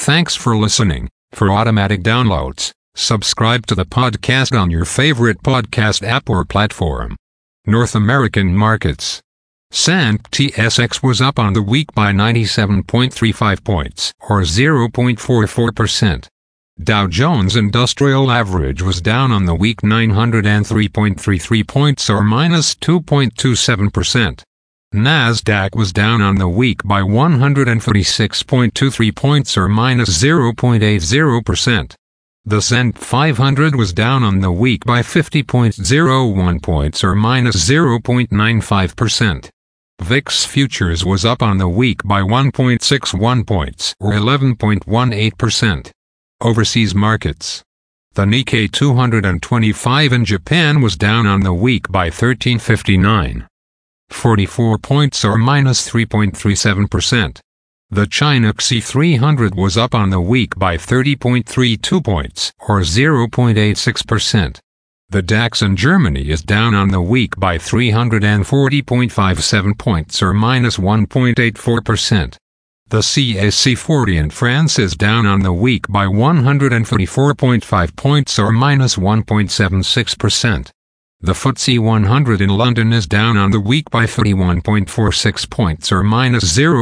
Thanks for listening. For automatic downloads, subscribe to the podcast on your favorite podcast app or platform. North American markets. S&P/TSX was up on the week by 97.35 points, or 0.44%. Dow Jones Industrial Average was down on the week 903.33 points, or minus 2.27%. Nasdaq was down on the week by 136.23 points, or minus 0.80%. The S&P 500 was down on the week by 50.01 points, or minus 0.95%. VIX Futures was up on the week by 1.61 points, or 11.18%. Overseas markets. The Nikkei 225 in Japan was down on the week by 13.59.44 points, or minus 3.37%. The China CSI 300 was up on the week by 30.32 points, or 0.86%. The DAX in Germany is down on the week by 340.57 points, or minus 1.84%. The CAC 40 in France is down on the week by 144.5 points, or minus 1.76%. The FTSE 100 in London is down on the week by 31.46 points, or minus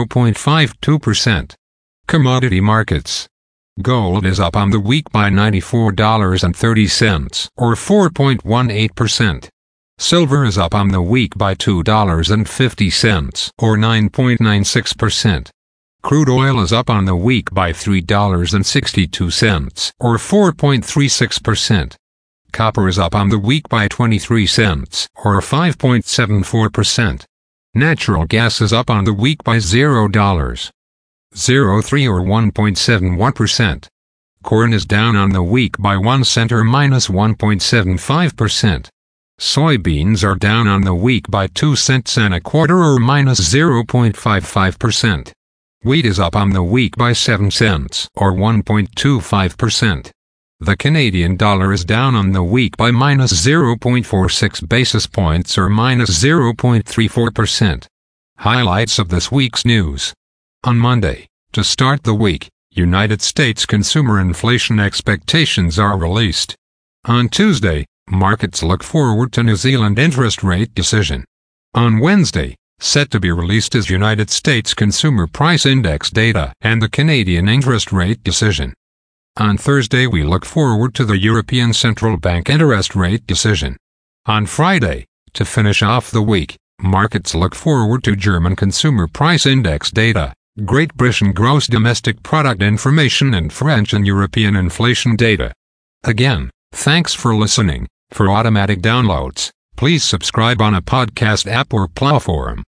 0.52%. Commodity markets. Gold is up on the week by $94.30, or 4.18%. Silver is up on the week by $2.50, or 9.96%. Crude oil is up on the week by $3.62, or 4.36%. Copper is up on the week by 23 cents, or 5.74%. Natural gas is up on the week by $0.03, or 1.71%. Corn is down on the week by 1 cent, or minus 1.75%. Soybeans are down on the week by 2 cents and a quarter, or minus 0.55%. Wheat is up on the week by 7 cents, or 1.25%. The Canadian dollar is down on the week by minus 0.46 basis points, or minus 0.34%. Highlights of this week's news. On Monday, to start the week, United States consumer inflation expectations are released. On Tuesday, markets look forward to New Zealand interest rate decision. On Wednesday, set to be released is United States Consumer Price Index data and the Canadian interest rate decision. On Thursday, we look forward to the European Central Bank interest rate decision. On Friday, to finish off the week, markets look forward to German Consumer Price Index data, Great Britain Gross Domestic Product information, and French and European inflation data. Again, thanks for listening. For automatic downloads, please subscribe on a podcast app or platform.